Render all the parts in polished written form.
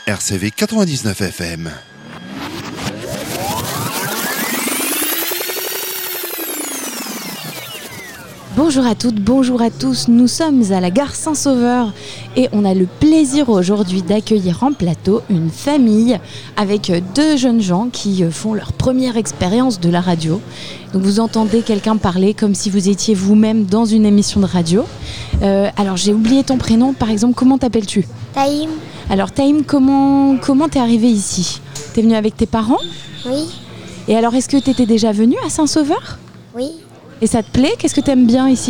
RCV 99 FM. Bonjour à toutes, bonjour à tous, nous sommes à la gare Saint-Sauveur et on a le plaisir aujourd'hui d'accueillir en plateau une famille avec deux jeunes gens qui font leur première expérience de la radio. Donc vous entendez quelqu'un parler comme si vous étiez vous-même dans une émission de radio. Alors j'ai oublié ton prénom, par exemple, comment t'appelles-tu ? Taïm. Alors Taïm, comment t'es arrivé ici ? T'es venu avec tes parents ? Oui. Et alors est-ce que t'étais déjà venu à Saint-Sauveur ? Oui. Et ça te plaît ? Qu'est-ce que t'aimes bien ici ?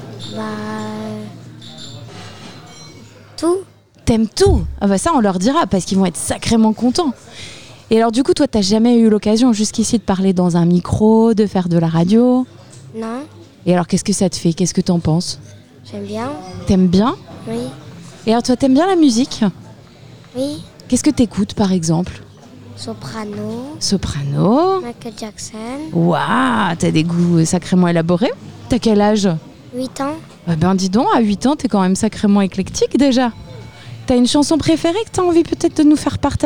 Tout. T'aimes tout ? Ah bah ça on leur dira parce qu'ils vont être sacrément contents. Et alors du coup toi t'as jamais eu l'occasion jusqu'ici de parler dans un micro, de faire de la radio ? Non. Et alors qu'est-ce que ça te fait ? Qu'est-ce que t'en penses ? J'aime bien. T'aimes bien ? Oui. Et alors toi t'aimes bien la musique ? Oui. Qu'est-ce que t'écoutes par exemple ? Soprano. Michael Jackson. Waouh, t'as des goûts sacrément élaborés. T'as quel âge ? 8 ans. Ah ben dis donc, à 8 ans t'es quand même sacrément éclectique déjà. T'as une chanson préférée que t'as envie peut-être de nous faire partager ?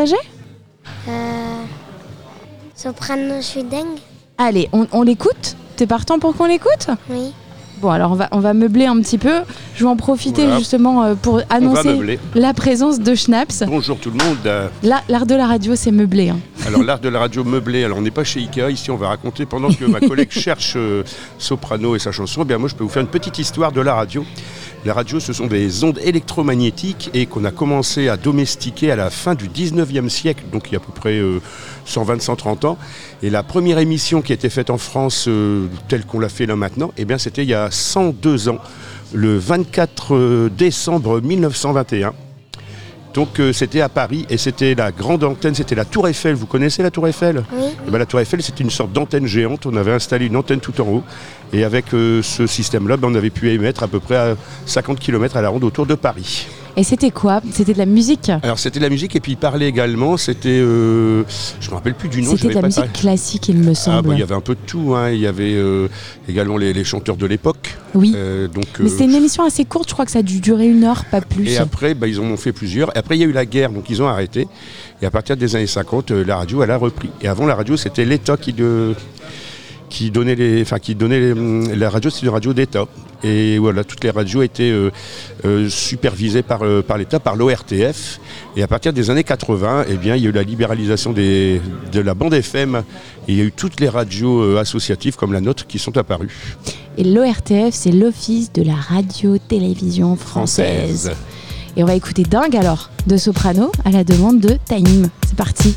Soprano, je suis dingue. Allez, on l'écoute ? T'es partant pour qu'on l'écoute ? Oui. Bon, alors on va meubler un petit peu. Je vais en profiter justement pour annoncer la présence de Schnaps. Bonjour tout le monde. L'art de la radio, c'est meublé. Hein. Alors l'art de la radio meublé, alors on n'est pas chez Ikea, ici on va raconter pendant que ma collègue cherche Soprano et sa chanson, eh bien moi je peux vous faire une petite histoire de la radio. La radio, ce sont des ondes électromagnétiques et qu'on a commencé à domestiquer à la fin du 19e siècle, donc il y a à peu près 120-130 ans. Et la première émission qui a été faite en France, telle qu'on l'a fait là maintenant, eh bien c'était il y a 102 ans, le 24 décembre 1921. Donc c'était à Paris et c'était la grande antenne, c'était la Tour Eiffel. Vous connaissez la Tour Eiffel ? Oui. Et bien, la Tour Eiffel, c'était une sorte d'antenne géante. On avait installé une antenne tout en haut. Et avec ce système-là, on avait pu émettre à peu près à 50 km à la ronde autour de Paris. Et c'était quoi ? C'était de la musique ? Alors c'était de la musique et puis il parlait également, c'était, je ne me rappelle plus du nom. C'était de la musique classique, il me semble. Il y avait un peu de tout, hein. Il y avait également les chanteurs de l'époque. Oui, mais c'était une émission assez courte, je crois que ça a dû durer 1 heure, pas plus. Et après, ils en ont fait plusieurs. Et après, il y a eu la guerre, donc ils ont arrêté. Et à partir des années 50, la radio, elle a repris. Et avant, la radio, c'était l'État qui donnait la radio, c'est une radio d'État. Et voilà, toutes les radios étaient supervisées par l'État, par l'ORTF. Et à partir des années 80, eh bien, il y a eu la libéralisation de la bande FM. Et il y a eu toutes les radios associatives comme la nôtre qui sont apparues. Et l'ORTF, c'est l'Office de la radio-télévision française. Et on va écouter Dingue alors, de Soprano, à la demande de Taïm. C'est parti.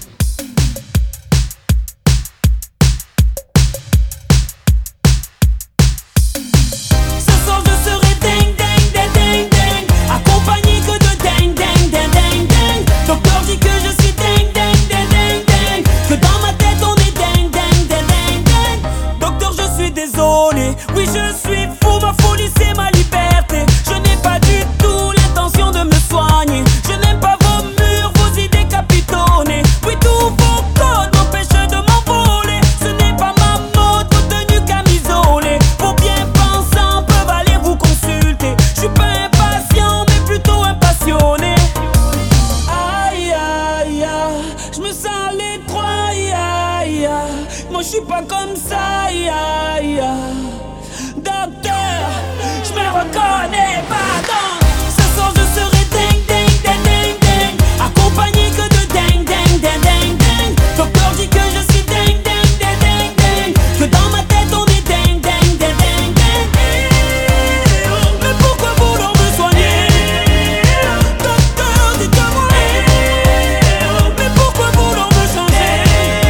Oui, je suis fou, ma folie c'est ma liberté. Je n'ai pas du tout l'intention de me soigner. Je n'aime pas vos murs, vos idées capitonnées. Oui, tous vos codes m'empêchent de m'envoler. Ce n'est pas ma mode, vos tenues camisolées. Vos bien pensants peuvent aller vous consulter. Je suis pas impatient, mais plutôt impassionné. Aïe, aïe, aïe, je me sens l'étroit, aïe, aïe, aïe. Moi je suis pas comme ça, aïe, aïe, aïe. Docteur, je me reconnais pas donc. Ce soir je serai ding ding ding ding ding, accompagné que de ding ding ding ding ding. Docteur dit que je suis ding ding ding ding ding, que dans ma tête on est ding ding ding ding ding. Mais pourquoi vouloir me soigner? Docteur, dites-moi. Mais pourquoi vouloir me changer?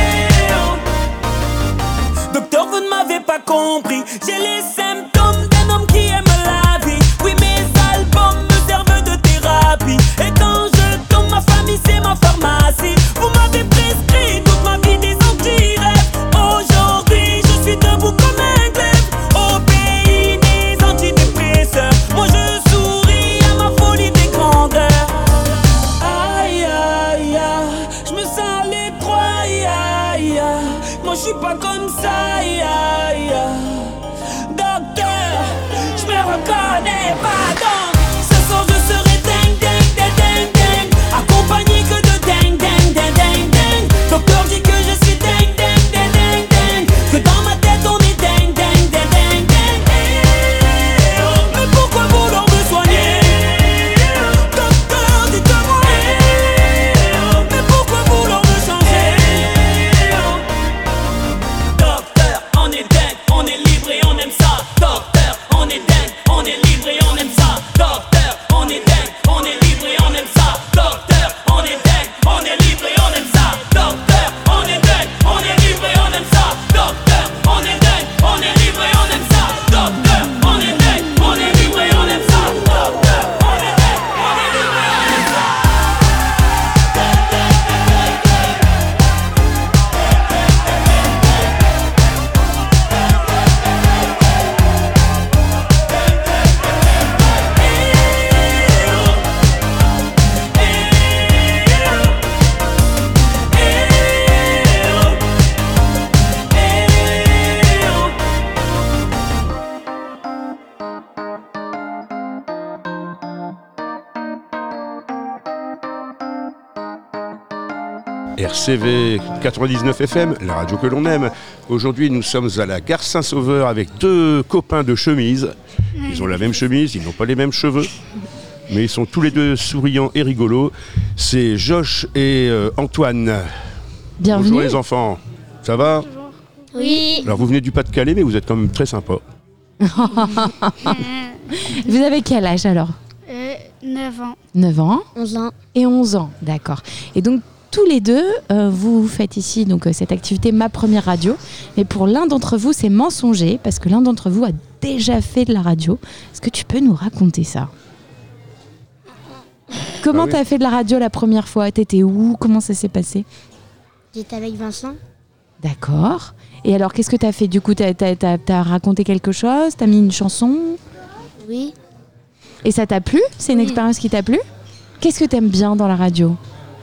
Docteur, vous ne m'avez pas compris. J'ai les symptômes d'un homme qui aime la vie. Oui, mes albums me servent de thérapie. Et quand je tombe, ma famille c'est ma pharmacie. Vous m'avez prescrit toute ma vie des anti-rêves. Aujourd'hui je suis debout comme un glaive. Au pays des antidépresseurs, moi je souris à ma folie des grandeurs. Aïe aïe aïe, je me sens l'étroit, aïe aïe aïe. Moi je suis pas comme ça, aïe aïe aïe. Docteur, je me reconnais pas donc. Ce soir je serai ding ding ding ding ding, accompagné que de RCV 99 FM, la radio que l'on aime. Aujourd'hui, nous sommes à la gare Saint-Sauveur avec deux copains de chemise. Ils ont la même chemise, ils n'ont pas les mêmes cheveux, mais ils sont tous les deux souriants et rigolos. C'est Josh et Antoine. Bienvenue. Bonjour les enfants, ça va? Oui. Alors vous venez du Pas-de-Calais, mais vous êtes quand même très sympas. Vous avez quel âge alors? 9 ans. 9 ans 11 ans. et 11 ans, d'accord. Et donc tous les deux, vous faites ici donc, cette activité Ma Première Radio. Mais pour l'un d'entre vous, c'est mensonger, parce que l'un d'entre vous a déjà fait de la radio. Est-ce que tu peux nous raconter ça? Comment oui. t'as fait de la radio la première fois? T'étais où? Comment ça s'est passé? J'étais avec Vincent. D'accord. Et alors, qu'est-ce que t'as fait? Du coup, t'as raconté quelque chose? T'as mis une chanson? Oui. Et ça t'a plu? C'est une Oui. expérience qui t'a plu? Qu'est-ce que t'aimes bien dans la radio?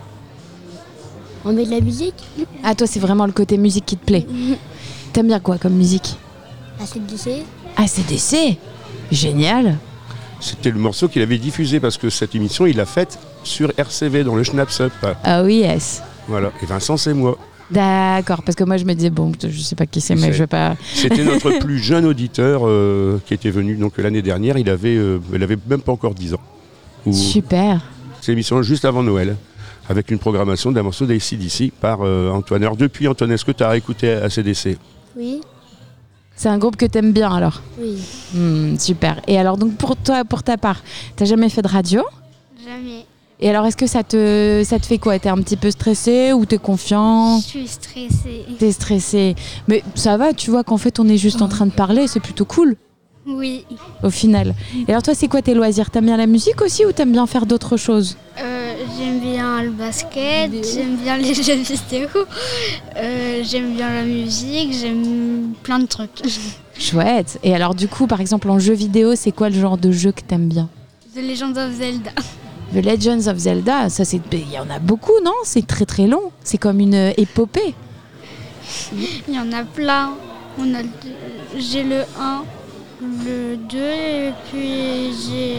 On met de la musique. Ah, toi, c'est vraiment le côté musique qui te plaît. T'aimes bien quoi comme musique? ACDC. ACDC. Génial. C'était le morceau qu'il avait diffusé parce que cette émission, il l'a faite sur RCV dans le Schnaps Up. Ah oui, yes. Voilà. Et Vincent, c'est moi. D'accord, parce que moi je me disais, bon, je sais pas qui c'est, mais C'est- je vais pas... C'était notre plus jeune auditeur qui était venu donc l'année dernière. Il avait même pas encore 10 ans. Ou- Super. C'est l'émission juste avant Noël, avec une programmation d'un morceau d'ACDC par Antoine. Alors depuis, Antoine, est-ce que tu as écouté ACDC? Oui. C'est un groupe que t'aimes bien alors? Oui. Super. Et alors donc pour toi, pour ta part, t'as jamais fait de radio? Jamais. Et alors est-ce que ça te fait quoi? T'es un petit peu stressé ou t'es confiant? Je suis stressée. T'es stressé. Mais ça va, tu vois qu'en fait on est juste en train de parler, c'est plutôt cool Oui. au final. Et alors toi c'est quoi tes loisirs? T'aimes bien la musique aussi ou t'aimes bien faire d'autres choses? J'aime bien le basket, j'aime bien les jeux vidéo, j'aime bien la musique, j'aime plein de trucs. Chouette. Et alors du coup par exemple en jeu vidéo, c'est quoi le genre de jeu que t'aimes bien? The Legend of Zelda. The Legends of Zelda, ça c'est, il y en a beaucoup, non? C'est très très long. C'est comme une épopée. Il y en a plein. J'ai le 1, le 2 et puis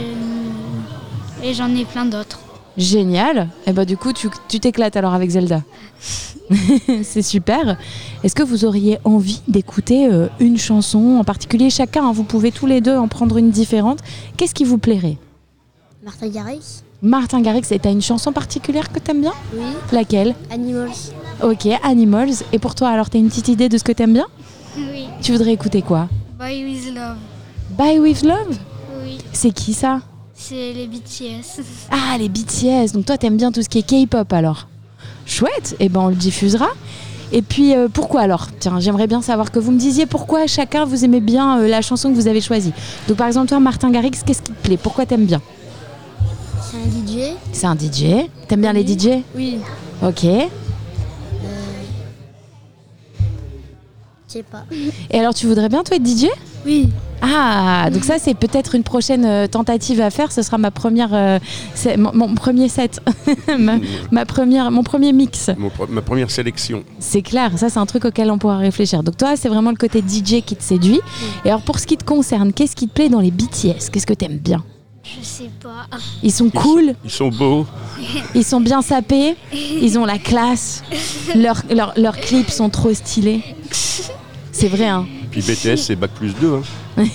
j'en ai plein d'autres. Génial. Et bah du coup tu t'éclates alors avec Zelda. C'est super. Est-ce que vous auriez envie d'écouter une chanson en particulier chacun, hein, vous pouvez tous les deux en prendre une différente. Qu'est-ce qui vous plairait? Martin Garrix. Martin Garrix, et t'as une chanson particulière que t'aimes bien? Oui. Laquelle? Animals. Ok, Animals. Et pour toi alors, t'as une petite idée de ce que t'aimes bien? Oui. Tu voudrais écouter quoi? Boy with Love. Bye With Love? Oui. C'est qui ça? C'est les BTS. Ah, les BTS. Donc toi, t'aimes bien tout ce qui est K-pop alors? Chouette. Et ben on le diffusera. Et puis pourquoi alors? Tiens, j'aimerais bien savoir que vous me disiez pourquoi chacun vous aimez bien la chanson que vous avez choisie. Donc par exemple toi, Martin Garrix, qu'est-ce qui te plaît? Pourquoi t'aimes bien? C'est un DJ. C'est un DJ. T'aimes bien les DJ? Oui. Ok. Je sais pas. Et alors tu voudrais bien toi être DJ? Oui. Ah, donc ça c'est peut-être une prochaine tentative à faire. Ce sera ma première, mon premier set, mon premier mix. Ma première sélection. C'est clair, ça c'est un truc auquel on pourra réfléchir. Donc toi c'est vraiment le côté DJ qui te séduit. Et alors pour ce qui te concerne, qu'est-ce qui te plaît dans les BTS? Qu'est-ce que t'aimes bien? Je sais pas. Ils sont cool, Ils sont beaux. ils sont bien sapés, ils ont la classe, leurs clips sont trop stylés. C'est vrai, hein. Puis BTS, c'est Bac+2. Hein.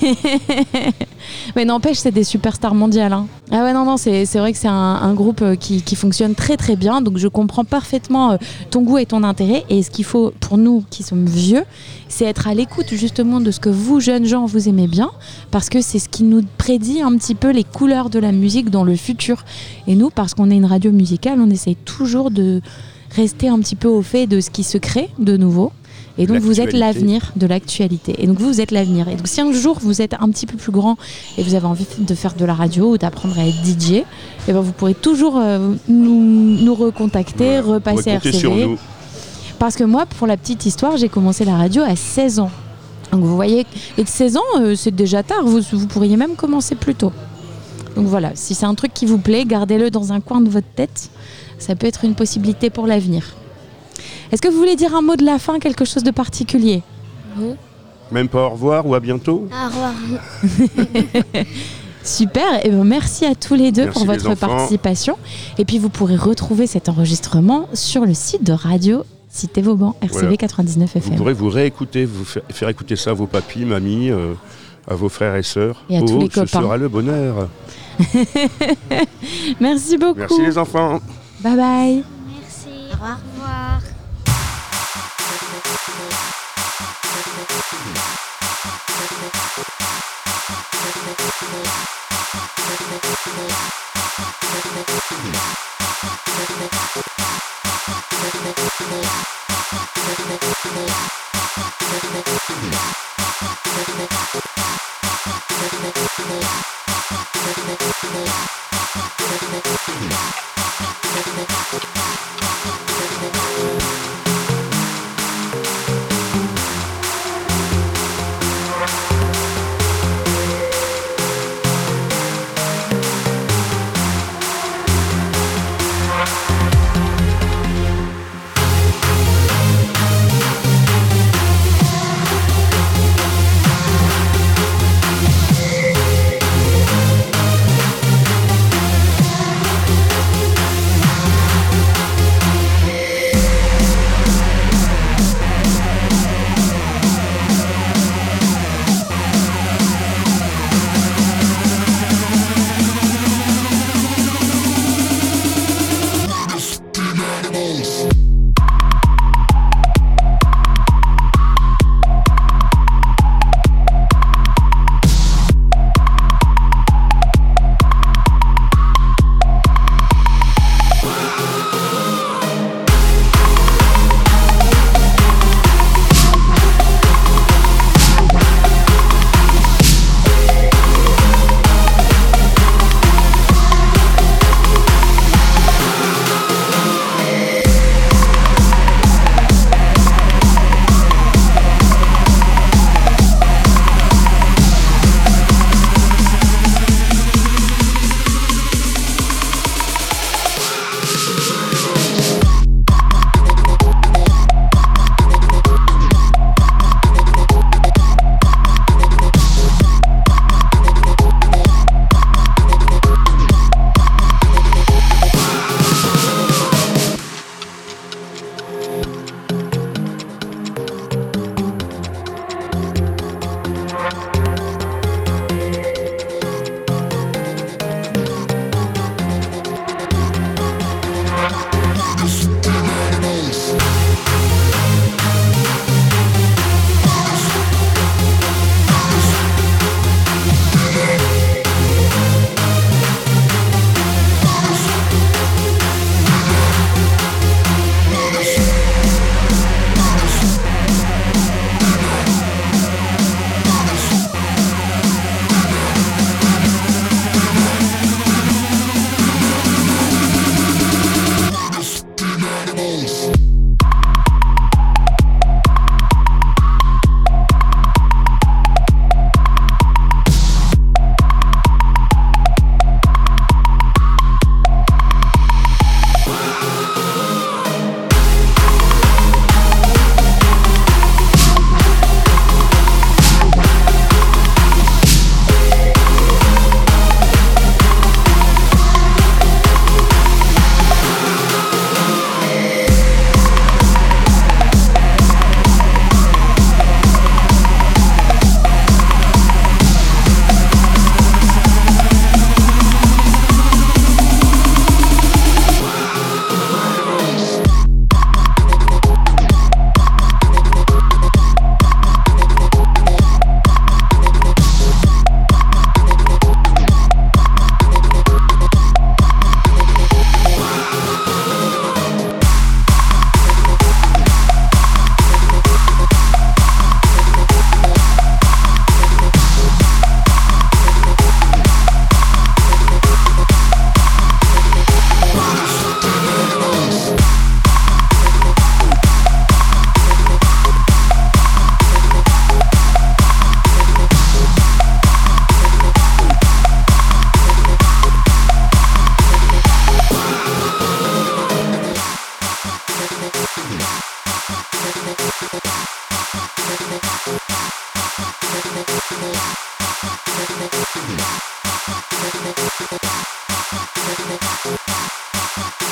Mais n'empêche, c'est des superstars mondiales. Hein. Ah ouais, non, c'est vrai que c'est un groupe qui fonctionne très très bien. Donc je comprends parfaitement ton goût et ton intérêt. Et ce qu'il faut pour nous qui sommes vieux, c'est être à l'écoute justement de ce que vous, jeunes gens, vous aimez bien. Parce que c'est ce qui nous prédit un petit peu les couleurs de la musique dans le futur. Et nous, parce qu'on est une radio musicale, on essaye toujours de rester un petit peu au fait de ce qui se crée de nouveau. Et donc vous êtes l'avenir de l'actualité. Et donc vous êtes l'avenir. Et donc si un jour vous êtes un petit peu plus grand et vous avez envie de faire de la radio ou d'apprendre à être DJ, et ben vous pourrez toujours nous recontacter, Voilà. repasser Comptez RCV. sur nous. Parce que moi, pour la petite histoire, j'ai commencé la radio à 16 ans. Donc vous voyez, et de 16 ans, c'est déjà tard. Vous pourriez même commencer plus tôt. Donc voilà, si c'est un truc qui vous plaît, gardez-le dans un coin de votre tête. Ça peut être une possibilité pour l'avenir. Est-ce que vous voulez dire un mot de la fin, quelque chose de particulier? Non. Même pas au revoir ou à bientôt? Au revoir. Super, et ben merci à tous les deux Merci pour les votre enfants. participation. Et puis vous pourrez retrouver cet enregistrement sur le site de Radio Cité Vauban, RCV Voilà. 99 Vous FM. pourrez vous réécouter, vous faire écouter ça à vos papis, mamies, à vos frères et sœurs. Et à tous les Ce copains. sera le bonheur. Merci beaucoup. Merci les enfants. Bye bye. Merci. Au revoir. Au revoir.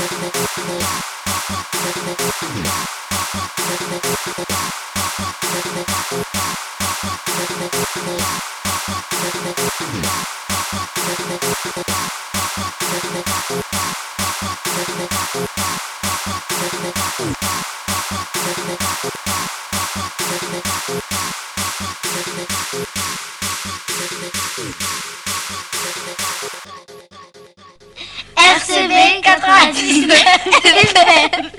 RCV 99 FM.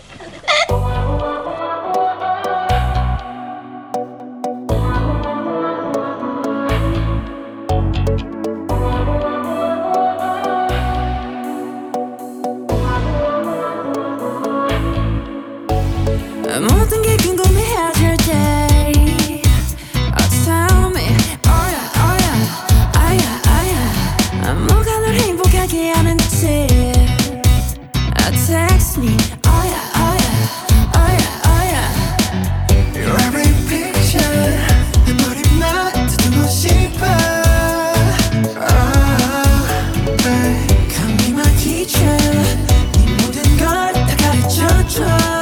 모든 게 궁금해질 때 tell me oh yeah 뭐가 널 행복하게 하는지 text me oh yeah Your every picture 내 머리만 듣고 싶어 Come be my teacher 네 모든 걸 다 가르쳐줘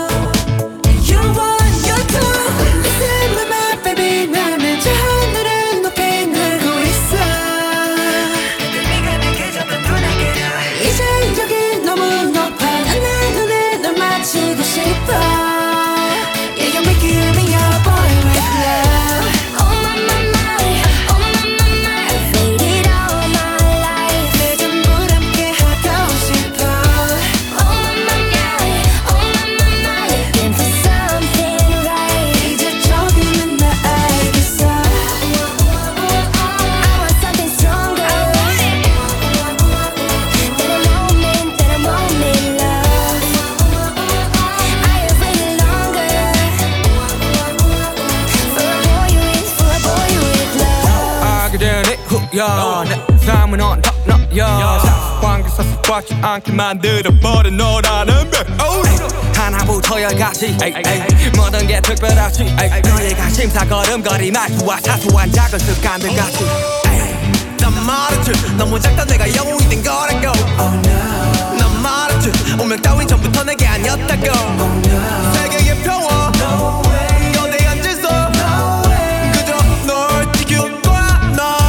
내 삶은 on top 너야 관계사 습관치 않게 만들어버린 너라는 백 하나부터 열까지 모든 게 특별하지 너의 관심사 걸음걸이 말투와 사소한 작은 습관들 같이 난 말했지 너무 작다 내가 영웅이 된 거라고 난 말했지 운명 따윈 전부터 내게 아니었다고 세계의 평화 거대한 질서 그저 널 지킬 거야 날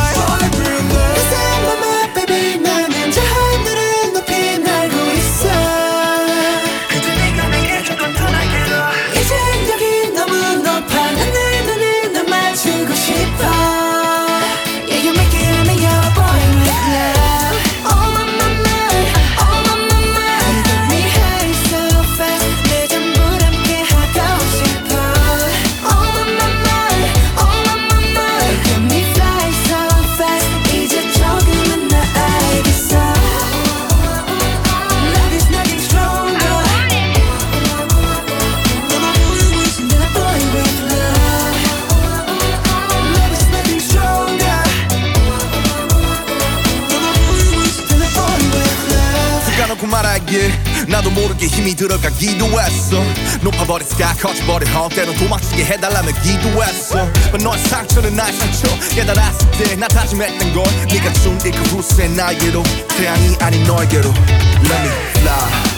나도 모르게 힘이 들어가기도 했어 높아버린 스카 커져버린 험 때론 도망치게 해달라며 기도했어 But 너의 상처는 나의 상처 깨달았을 때 나 다짐했던 건 네가 준 이 그 후세 나에게로 태양이 아닌 너에게로 Let me fly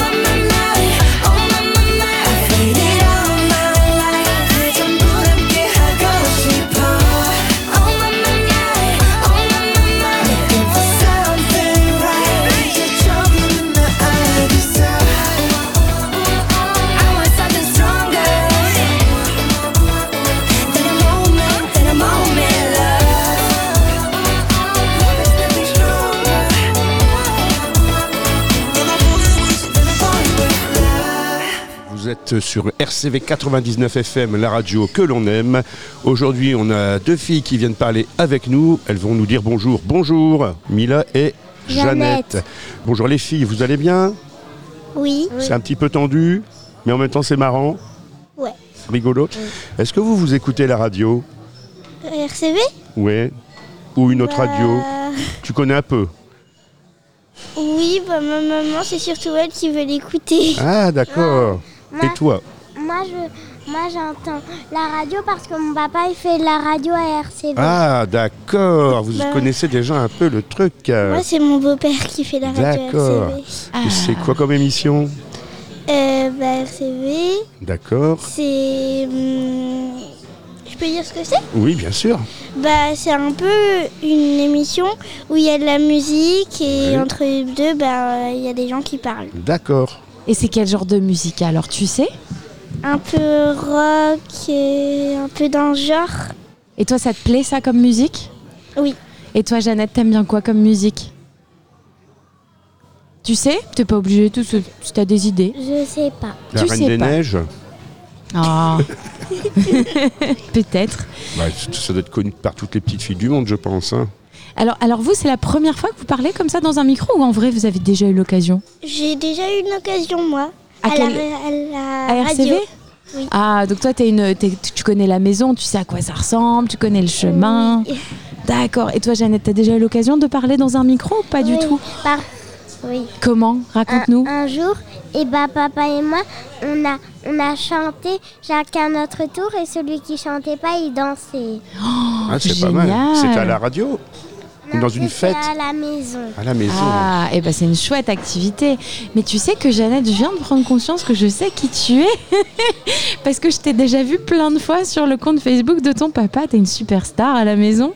Vous êtes sur RCV 99 FM, la radio que l'on aime. Aujourd'hui, on a deux filles qui viennent parler avec nous. Elles vont nous dire bonjour. Bonjour, Mila et Jeannette. Bonjour les filles, vous allez bien ? Oui. C'est un petit peu tendu, mais en même temps c'est marrant. Ouais. Rigolo. Est-ce que vous écoutez la radio ? RCV ? Ouais. Ou une autre radio ? Tu connais un peu ? Oui, ma maman, c'est surtout elle qui veut l'écouter. Ah, d'accord. Et toi ? moi j'entends la radio parce que mon papa il fait de la radio à RCV. Ah, d'accord. Vous connaissez déjà un peu le truc. Moi, c'est mon beau-père qui fait la radio D'accord. RCV. Et c'est quoi comme émission? RCV, D'accord. c'est... je peux dire ce que c'est? Oui, bien sûr. C'est un peu une émission où il y a de la musique et Oui. entre les deux, il y a des gens qui parlent. D'accord. Et c'est quel genre de musique alors, tu sais? Un peu rock, et un peu dans le genre. Et toi, ça te plaît ça comme musique? Oui. Et toi, Jeannette, t'aimes bien quoi comme musique? Tu sais? T'es pas obligé, si t'as des idées. Je sais pas. La Tu Reine sais des pas. Neiges. Ah. Peut-être. Ça doit être connu par toutes les petites filles du monde, je pense. Hein. Alors vous, c'est la première fois que vous parlez comme ça dans un micro ou en vrai, vous avez déjà eu l'occasion? J'ai déjà eu une occasion, moi. À la RCV? radio. Oui. Ah, donc toi, tu connais la maison, tu sais à quoi ça ressemble, tu connais le chemin. Oui. D'accord. Et toi, Jeannette, t'as déjà eu l'occasion de parler dans un micro ou pas du tout? Oui. Comment? Raconte-nous. Un jour, papa et moi, on a chanté chacun notre tour et celui qui chantait pas, il dansait. Ah, c'est pas génial. mal. C'était à la radio? Non, dans une fête? à la maison. À la maison. Ah, et c'est une chouette activité. Mais tu sais que Jeannette, je viens de prendre conscience que je sais qui tu es. Parce que je t'ai déjà vu plein de fois sur le compte Facebook de ton papa. T'es une superstar à la maison.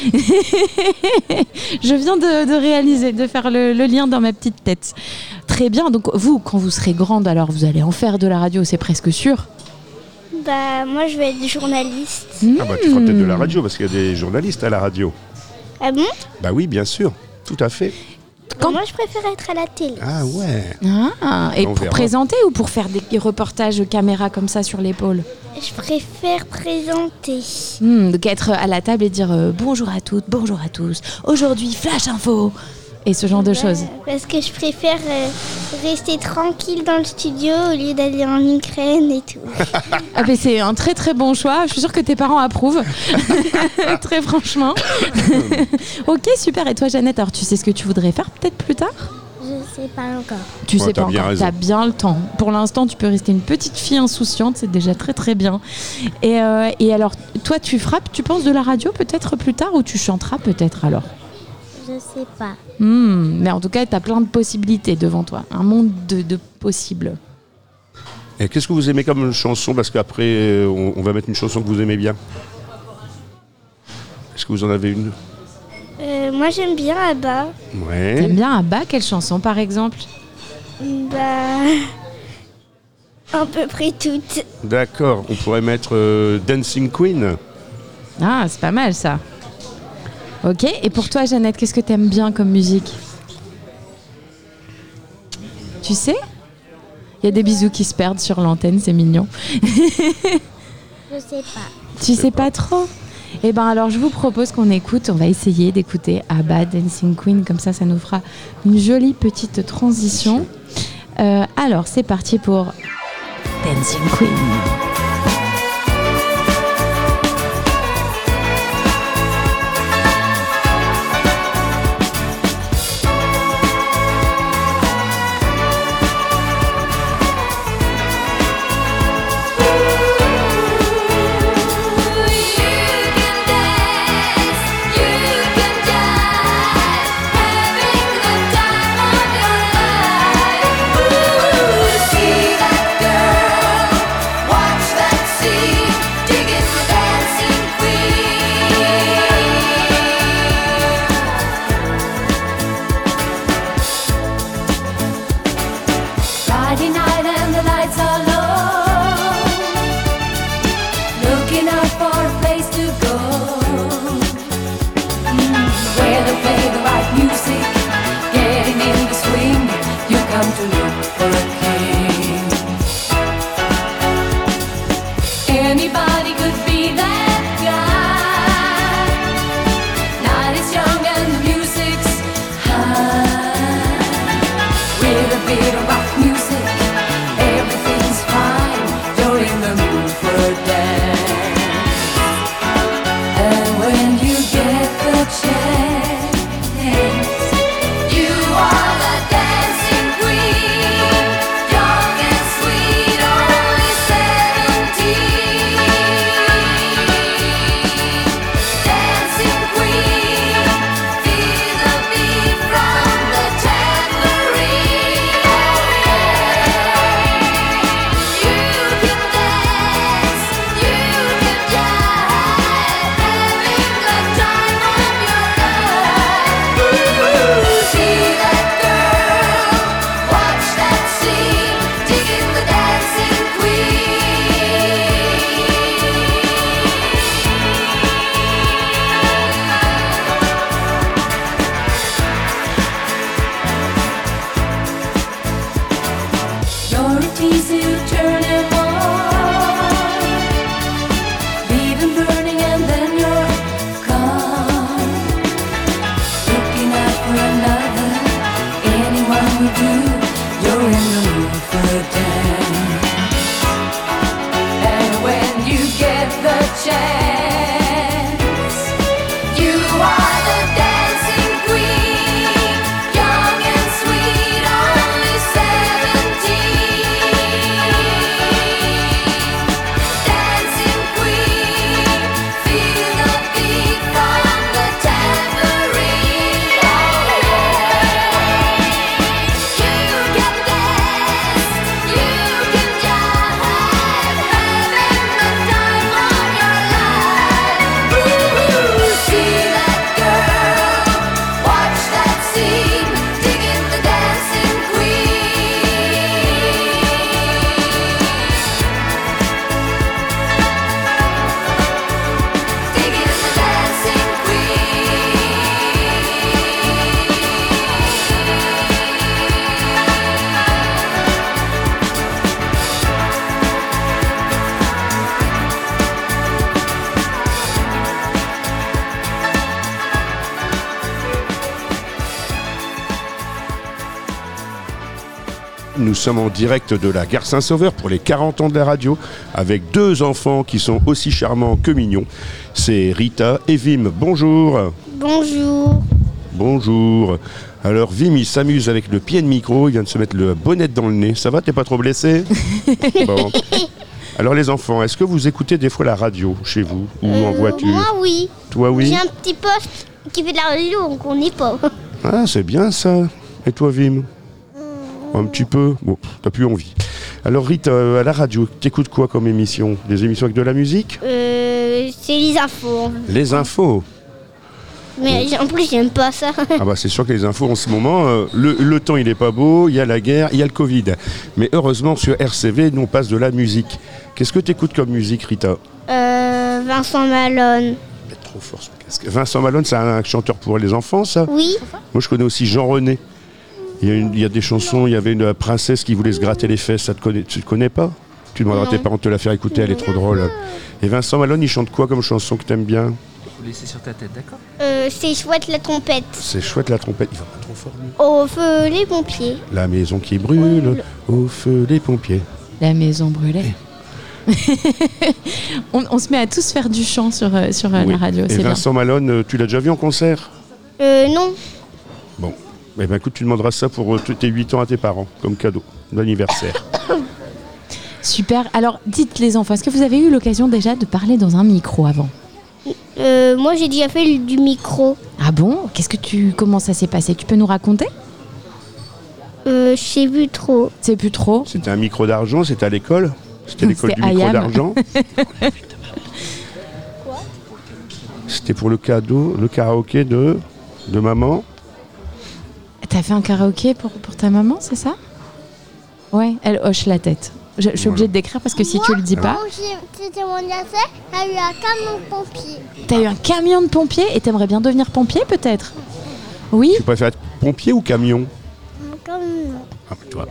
Je viens de réaliser, de faire le lien dans ma petite tête. Très bien. Donc vous, quand vous serez grande, alors vous allez en faire de la radio, c'est presque sûr. Moi, je vais être journaliste. Ah tu feras peut-être de la radio parce qu'il y a des journalistes à la radio. Ah bon? Bah oui, bien sûr. Tout à fait. Moi, je préfère être à la télé. Ah ouais. Ah, et On pour verra. présenter ou pour faire des reportages caméra comme ça sur l'épaule? Je préfère présenter. Donc être à la table et dire bonjour à toutes, bonjour à tous. Aujourd'hui, Flash Info. Et ce genre de choses. Parce que je préfère rester tranquille dans le studio au lieu d'aller en Ukraine et tout. Ah ben c'est un très très bon choix. Je suis sûre que tes parents approuvent. Très franchement. Ok, super. Et toi, Jeannette, alors tu sais ce que tu voudrais faire peut-être plus tard? Je sais pas encore. Tu sais t'as pas bien encore. raison. T'as bien le temps. Pour l'instant, tu peux rester une petite fille insouciante. C'est déjà très très bien. Et alors, toi, tu frappes, tu penses de la radio peut-être plus tard ou tu chanteras peut-être alors? Je sais pas. Mais en tout cas, tu as plein de possibilités devant toi. Un monde de possibles. Et qu'est-ce que vous aimez comme chanson? Parce qu'après, on va mettre une chanson que vous aimez bien. Est-ce que vous en avez une? Moi, j'aime bien Abba. Ouais. T'aimes bien Abba? Quelle chanson par exemple? À peu près toutes. D'accord. On pourrait mettre Dancing Queen. Ah, c'est pas mal ça. Ok, et pour toi, Jeannette, qu'est-ce que t'aimes bien comme musique? Tu sais? Il y a des bisous qui se perdent sur l'antenne, c'est mignon. Je sais pas. Tu sais pas trop? Eh ben alors, je vous propose qu'on écoute, on va essayer d'écouter Abba, Dancing Queen, comme ça nous fera une jolie petite transition. Alors, c'est parti pour Dancing Queen. Friday night and the lights are low, looking out for a place to go, where they play the right music, getting in the swing. You come to look for a king. Anybody could be that guy. Night is young and the music's high. With a bit of rock music, everything's fine. You're in the mood for a dance. And when you get the chance, you are the dancing queen. Nous sommes en direct de la gare Saint-Sauveur pour les 40 ans de la radio, avec 2 enfants qui sont aussi charmants que mignons. C'est Rita et Vim. Bonjour. Bonjour. Bonjour. Alors Vim, il s'amuse avec le pied de micro, il vient de se mettre le bonnet dans le nez. Ça va, t'es pas trop blessé? Bon. Alors les enfants, est-ce que vous écoutez des fois la radio chez vous ou en voiture? Moi, oui. Toi, oui? J'ai un petit poste qui fait de la radio, donc on n'est pas. Ah, c'est bien ça. Et toi, Vim? Un petit peu? Bon, t'as plus envie. Alors Rita, à la radio, t'écoutes quoi comme émission? Des émissions avec de la musique? C'est les infos. Les infos? Mais en plus, j'aime pas ça. Ah bah c'est sûr que les infos en ce moment, le temps il est pas beau, il y a la guerre, il y a le Covid. Mais heureusement sur RCV, nous on passe de la musique. Qu'est-ce que t'écoutes comme musique, Rita? Vincent Malone. Trop fort ce casque. Vincent Malone, c'est un chanteur pour les enfants, ça? Oui. Moi je connais aussi Jean René. Il y a des chansons, il y avait une princesse qui voulait se gratter les fesses, tu te connais pas? Tu demanderas à tes parents de te la faire écouter, elle est trop drôle. Et Vincent Malone, il chante quoi comme chanson que t'aimes bien? Faut laisser sur ta tête, d'accord? C'est chouette la trompette. C'est chouette la trompette, il va pas trop fort lui. Au feu les pompiers. La maison qui brûle, au feu les pompiers. La maison brûlée. on se met à tous faire du chant sur Oui. la radio, Et c'est bien. Vincent Malone, tu l'as déjà vu en concert? Non. Bon, eh ben écoute, tu demanderas ça pour tes 8 ans à tes parents, comme cadeau d'anniversaire. Super. Alors, dites les enfants, est-ce que vous avez eu l'occasion déjà de parler dans un micro avant? Moi, j'ai déjà fait du micro. Ah bon? Comment ça s'est passé? Tu peux nous raconter? Je sais plus trop. C'est plus trop? C'était un micro d'argent, c'était à l'école? C'était l'école du C'était micro IAM. d'argent? C'était pour le karaoké de maman? T'as fait un karaoké pour ta maman, c'est ça? Ouais, elle hoche la tête. Je suis obligée de décrire parce que si tu le dis pas... C'était mon anniversaire, j'ai eu un camion de pompiers. T'as eu un camion de pompiers et t'aimerais bien devenir pompier peut-être? Oui? Tu préfères être pompier ou camion? Camion. Ah, toi.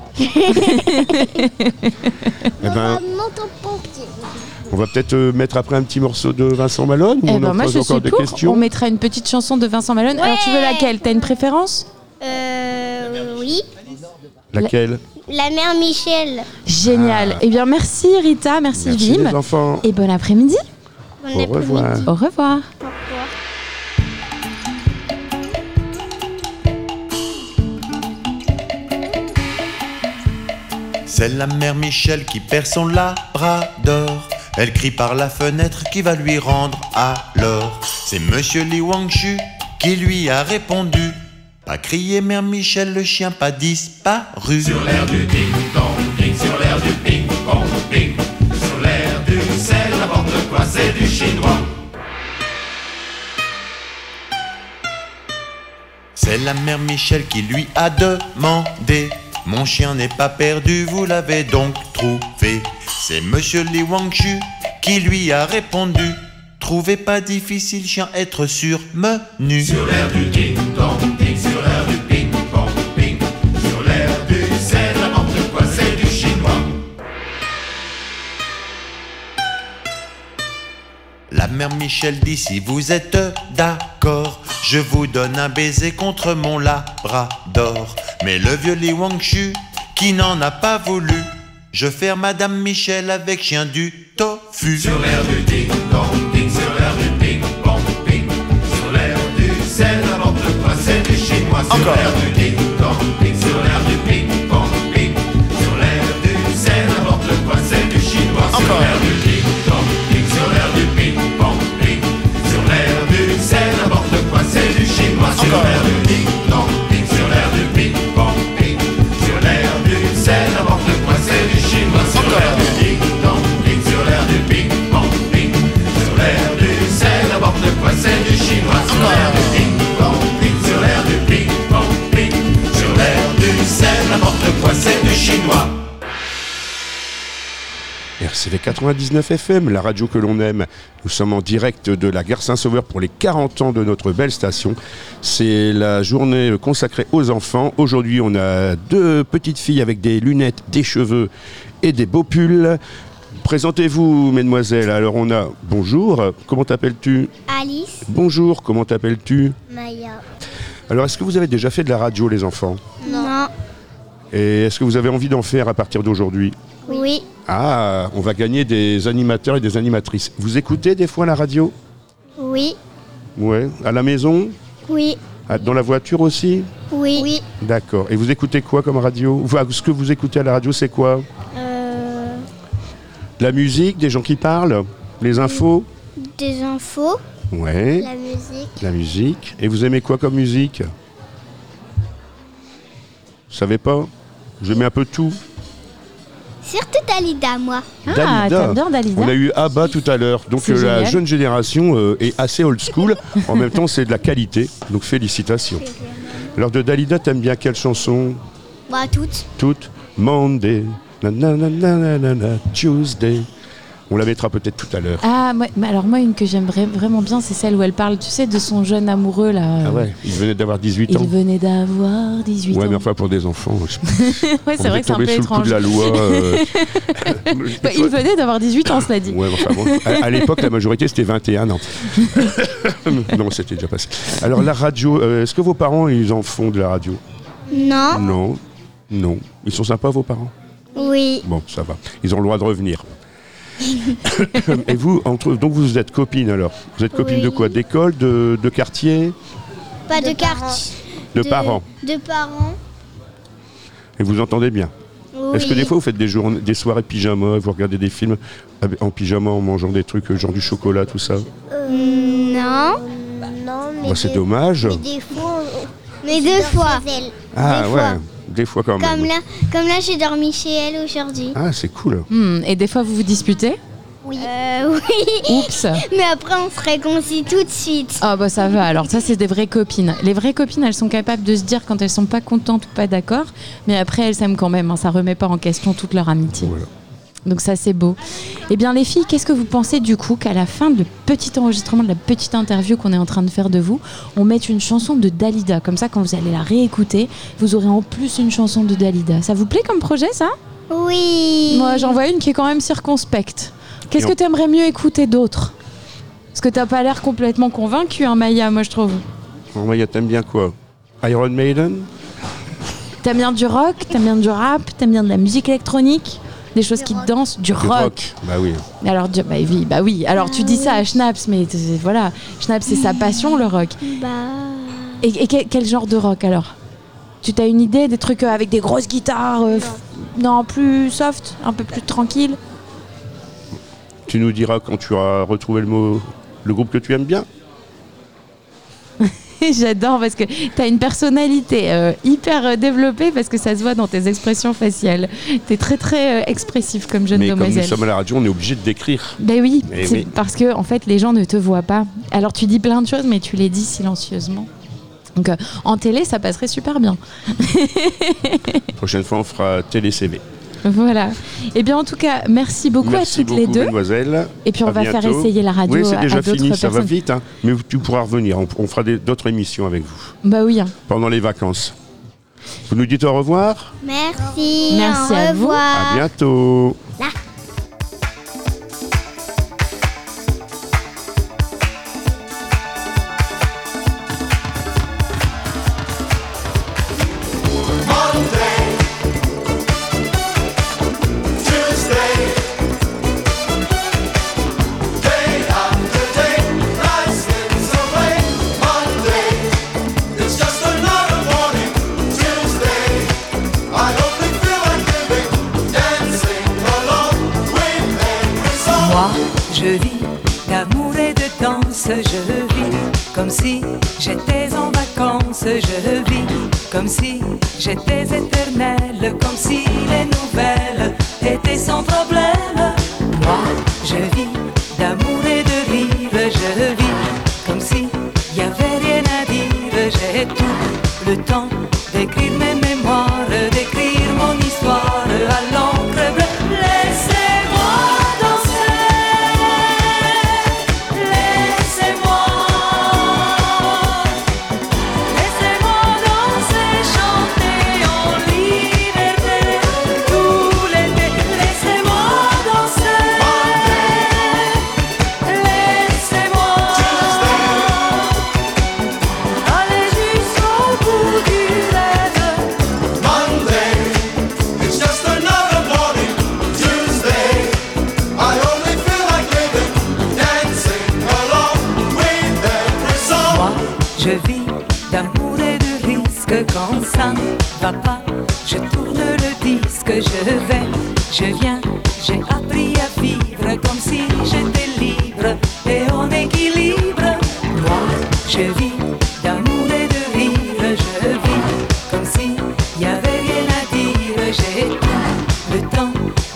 Moto-pompier. On va peut-être mettre après un petit morceau de Vincent Malone ou on en moi pose je encore suis des pour. questions? On mettra une petite chanson de Vincent Malone. Ouais. Alors tu veux laquelle? T'as une préférence? Oui. Laquelle? La mère Michel. Génial. Eh bien merci Rita, merci Merci Vim. les enfants. Et bon après-midi. Bon Au revoir. après-midi. Au revoir. Au revoir. C'est la mère Michel qui perd son labrador. Elle crie par la fenêtre qui va lui rendre alors. C'est Monsieur Li Wangshu qui lui a répondu. Pas crier mère Michel, le chien pas disparu. Sur l'air du ding-dong, ding, sur l'air du ping-pong, ping. Sur l'air du c'est n'importe quoi, c'est du chinois. C'est la mère Michel qui lui a demandé. Mon chien n'est pas perdu, vous l'avez donc trouvé. C'est Monsieur Li Wangshu qui lui a répondu. Trouvez pas difficile, chien, être sur menu. Sur l'air du ding-dong, ding, sur l'air du ping-pong, ping. Sur l'air du c'est n'importe quoi, c'est du chinois. La mère Michel dit si vous êtes d'accord, je vous donne un baiser contre mon labrador. Mais le vieux Li Wangshu, qui n'en a pas voulu, je ferme Madame Michel avec chien du tofu. Sur l'air du ding-dong, ding, sur l'air du ping-pong, ping. Sur l'air du c'est n'importe quoi, c'est du chinois. Sur Encore. l'air du ding-dong, ding, sur l'air du ping-pong, ping. Sur l'air du c'est n'importe quoi, c'est du chinois. Sur Encore. l'air du ding-dong, ding, sur l'air du ping-pong, ping. Sur l'air du c'est n'importe quoi, c'est du chinois. Sur Encore. l'air du ding-dong, ding, sur l'air du ping-pong, ping. Sur l'air du c'est n'importe quoi, c'est du chinois. Sur Encore. l'air du ding-dong, ding, sur l'air du ping-pong, ping. Sur l'air du c'est n'importe quoi, c'est du chinois. Sur l'air du ding-dong, ding, sur l'air du ping-pong, ping. Sur l'air du c'est n'importe quoi, c'est du chinois. RCV 99 FM, la radio que l'on aime. Nous sommes en direct de la gare Saint-Sauveur pour les 40 ans de notre belle station. C'est la journée consacrée aux enfants. Aujourd'hui, on a 2 petites filles avec des lunettes, des cheveux et des beaux pulls. Présentez-vous, mesdemoiselles. Alors, on a... Bonjour, comment t'appelles-tu? Alice. Bonjour, comment t'appelles-tu? Maya. Alors, est-ce que vous avez déjà fait de la radio, les enfants? Non. Et est-ce que vous avez envie d'en faire à partir d'aujourd'hui? Oui. Ah, on va gagner des animateurs et des animatrices. Vous écoutez des fois la radio? Oui. Ouais. À la maison? Oui. Dans la voiture aussi? Oui. Oui. D'accord. Et vous écoutez quoi comme radio? Ce que vous écoutez à la radio, c'est quoi? De la musique, des gens qui parlent? Les infos? Des infos. Ouais. La musique. La musique. Et vous aimez quoi comme musique? Vous savez pas? Je mets un peu tout. Surtout Dalida, moi. Ah, t'aimes bien Dalida? On a eu Abba tout à l'heure. Donc C'est la génial. jeune génération est assez old school. En même temps, c'est de la qualité. Donc félicitations. Alors de Dalida, t'aimes bien quelle chanson? Bah, toutes. Toutes. Monday, na, na, na, na, na, na, na, Tuesday. On la mettra peut-être tout à l'heure. Ah, alors moi, une que j'aime vraiment bien, c'est celle où elle parle, tu sais, de son jeune amoureux, là. Ah ouais, il venait d'avoir 18 ans. Il venait d'avoir 18 ans. Ouais, mais enfin pour des enfants. Ouais, c'est vrai que c'est un peu sous étrange. le coup de la loi. Il venait d'avoir 18 ans, cela dit. Ouais, enfin bon. À l'époque, la majorité, c'était 21 ans. Non, c'était déjà passé. Alors la radio, est-ce que vos parents, ils en font de la radio? Non. Non. Non. Ils sont sympas, vos parents? Oui. Bon, ça va. Ils ont le droit de revenir. Et vous, donc vous êtes copines alors? Vous êtes copines de quoi? D'école, de quartier? Pas de quartier. De parents? De parents. Et vous entendez bien? Oui. Est-ce que des fois vous faites des soirées pyjama, vous regardez des films en pyjama en mangeant des trucs genre du chocolat, tout ça? Non. Non, mais Bah, c'est dommage. Mais deux fois. Ah Des ouais, fois. des fois quand même. Comme là, j'ai dormi chez elle aujourd'hui. Ah, c'est cool. Et des fois, vous vous disputez? Oui. Oui. Oups. Mais après, on se réconcilie tout de suite. Ah bah ça va, alors ça c'est des vraies copines. Les vraies copines, elles sont capables de se dire quand elles sont pas contentes ou pas d'accord, mais après elles s'aiment quand même, hein, ça remet pas en question toute leur amitié. Voilà. Donc ça c'est beau. Eh bien les filles, qu'est-ce que vous pensez du coup qu'à la fin de petit enregistrement, de la petite interview qu'on est en train de faire de vous, on mette une chanson de Dalida, comme ça quand vous allez la réécouter, vous aurez en plus une chanson de Dalida. Ça vous plaît comme projet ça? Oui. Moi j'en vois une qui est quand même circonspecte. Qu'est-ce que tu aimerais mieux écouter d'autre? Parce que t'as pas l'air complètement convaincu, hein, Maya, moi je trouve. Alors, Maya, t'aimes bien quoi? Iron Maiden? T'aimes bien du rock, t'aimes bien du rap, t'aimes bien de la musique électronique, des choses qui dansent, du rock. Bah oui. Alors, bah oui. Alors tu dis ça à Schnaps, mais voilà, Schnaps c'est sa passion le rock. Et quel genre de rock alors? Tu t'as une idée des trucs avec des grosses guitares? Non, plus soft, un peu plus tranquille. Tu nous diras quand tu auras retrouvé le groupe que tu aimes bien. J'adore parce que t'as une personnalité hyper développée parce que ça se voit dans tes expressions faciales. T'es très très expressif comme jeune demoiselle. Mais comme nous sommes à la radio, on est obligé de décrire. Ben oui, Oui. parce que en fait les gens ne te voient pas. Alors tu dis plein de choses mais tu les dis silencieusement. Donc en télé ça passerait super bien. La prochaine fois on fera télé-CV. Voilà. Et bien en tout cas, merci beaucoup à toutes les deux. Mademoiselle. Et puis on va faire essayer la radio oui, c'est déjà à d'autres fini, ça personnes. va vite. Hein. Mais tu pourras revenir, on fera d'autres émissions avec vous. Bah oui. Pendant les vacances. Vous nous dites au revoir? Merci. Merci au à vous. revoir. À bientôt. Là. Moi, je vis d'amour et de danse, je vis comme si j'étais en vacances, je vis comme si j'étais éternelle, comme si les nouvelles étaient sans problème. Moi, je vis d'amour et de rire, je vis comme si y avait rien à dire, j'ai tout le temps d'écrire mes mémoires, d'écrire mon histoire à l'encre bleue. Laissez-moi danser, laissez-moi danser, chanter en liberté tout l'été. Laissez-moi va pas, je tourne le disque, je vais, je viens, j'ai appris à vivre comme si j'étais libre et en équilibre. Moi, je vis d'amour et de rire, je vis comme si y avait rien à dire. J'ai tout le temps